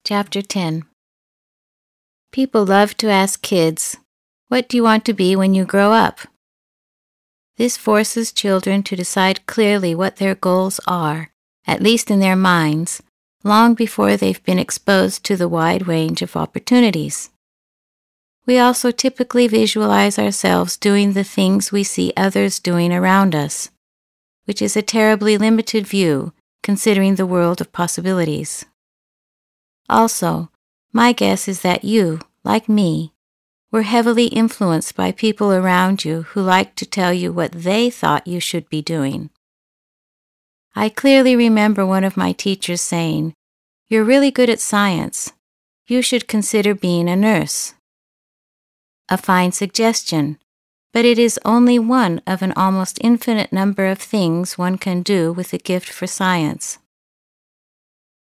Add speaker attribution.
Speaker 1: Chapter 10. People love to ask kids, "What do you want to be when you grow up?" This forces children to decide clearly what their goals are, at least in their minds, long before they've been exposed to the wide range of opportunities. We also typically visualize ourselves doing the things we see others doing around us, which is a terribly limited view considering the world of possibilities. Also, my guess is that you, like me, were heavily influenced by people around you who liked to tell you what they thought you should be doing. I clearly remember one of my teachers saying, "You're really good at science. You should consider being a nurse." A fine suggestion, but it is only one of an almost infinite number of things one can do with a gift for science.